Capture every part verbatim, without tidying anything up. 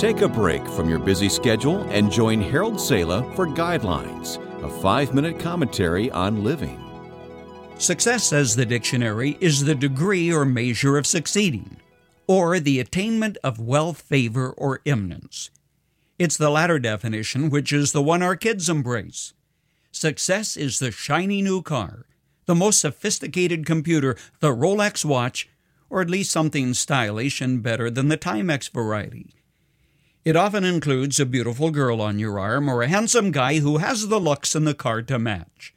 Take a break from your busy schedule and join Harold Sala for Guidelines, a five-minute commentary on living. Success, says the dictionary, is the degree or measure of succeeding, or the attainment of wealth, favor, or eminence. It's the latter definition which is the one our kids embrace. Success is the shiny new car, the most sophisticated computer, the Rolex watch, or at least something stylish and better than the Timex variety. It often includes a beautiful girl on your arm or a handsome guy who has the looks and the car to match.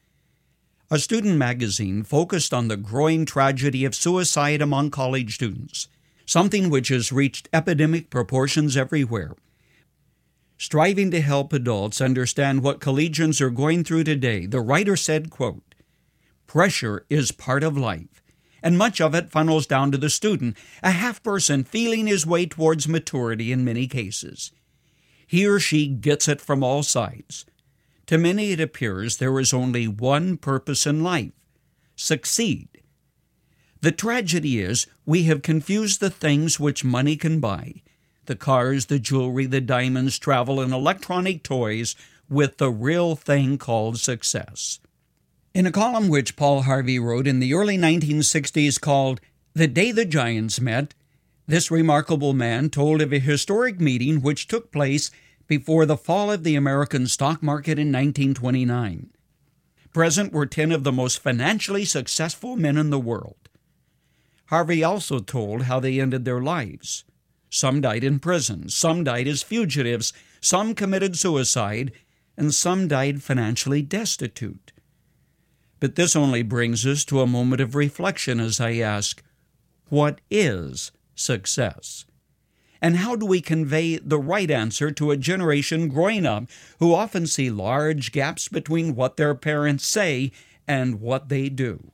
A student magazine focused on the growing tragedy of suicide among college students, something which has reached epidemic proportions everywhere. Striving to help adults understand what collegians are going through today, the writer said, quote, "Pressure is part of life, and much of it funnels down to the student, a half-person feeling his way towards maturity in many cases. He or she gets it from all sides. To many it appears there is only one purpose in life: succeed. The tragedy is we have confused the things which money can buy, the cars, the jewelry, the diamonds, travel, and electronic toys, with the real thing called success." In a column which Paul Harvey wrote in the early nineteen sixties called "The Day the Giants Met," this remarkable man told of a historic meeting which took place before the fall of the American stock market in nineteen twenty-nine. Present were ten of the most financially successful men in the world. Harvey also told how they ended their lives. Some died in prison, some died as fugitives, some committed suicide, and some died financially destitute. But this only brings us to a moment of reflection as I ask, what is success? And how do we convey the right answer to a generation growing up who often see large gaps between what their parents say and what they do?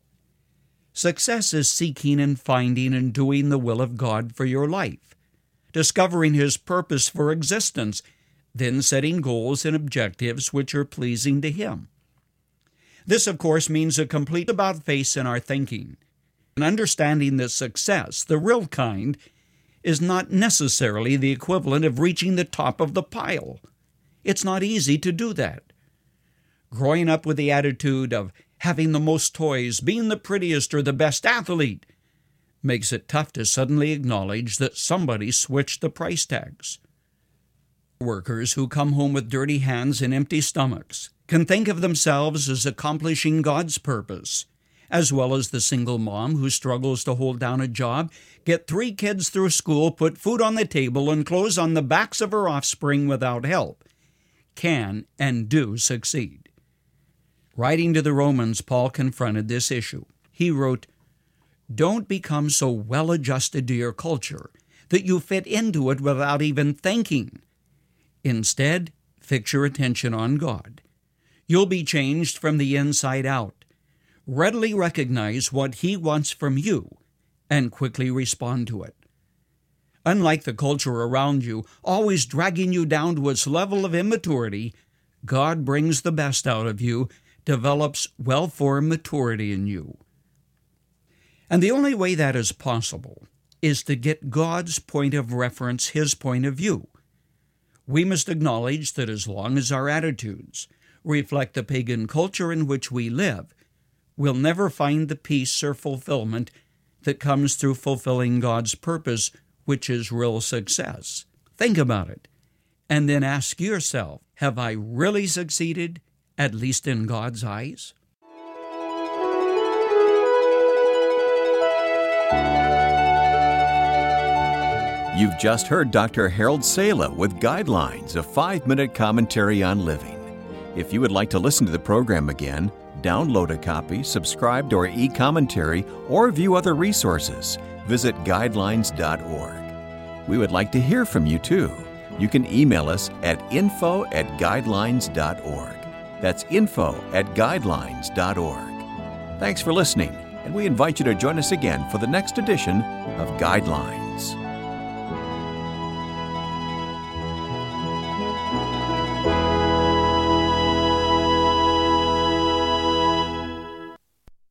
Success is seeking and finding and doing the will of God for your life, discovering His purpose for existence, then setting goals and objectives which are pleasing to Him. This, of course, means a complete about-face in our thinking, and understanding that success, the real kind, is not necessarily the equivalent of reaching the top of the pile. It's not easy to do that. Growing up with the attitude of having the most toys, being the prettiest or the best athlete, makes it tough to suddenly acknowledge that somebody switched the price tags. Workers who come home with dirty hands and empty stomachs can think of themselves as accomplishing God's purpose, as well as the single mom who struggles to hold down a job, get three kids through school, put food on the table, and clothes on the backs of her offspring without help, can and do succeed. Writing to the Romans, Paul confronted this issue. He wrote, "Don't become so well adjusted to your culture that you fit into it without even thinking. Instead, fix your attention on God. You'll be changed from the inside out. Readily recognize what He wants from you and quickly respond to it. Unlike the culture around you, always dragging you down to its level of immaturity, God brings the best out of you, develops well-formed maturity in you." And the only way that is possible is to get God's point of reference, His point of view. We must acknowledge that as long as our attitudes reflect the pagan culture in which we live, we'll never find the peace or fulfillment that comes through fulfilling God's purpose, which is real success. Think about it, and then ask yourself, have I really succeeded, at least in God's eyes? You've just heard Doctor Harold Sala with Guidelines, a five-minute commentary on living. If you would like to listen to the program again, download a copy, subscribe to our e-commentary, or view other resources, visit guidelines dot org. We would like to hear from you, too. You can email us at info at guidelines dot org. That's info at guidelines dot org. Thanks for listening, and we invite you to join us again for the next edition of Guidelines.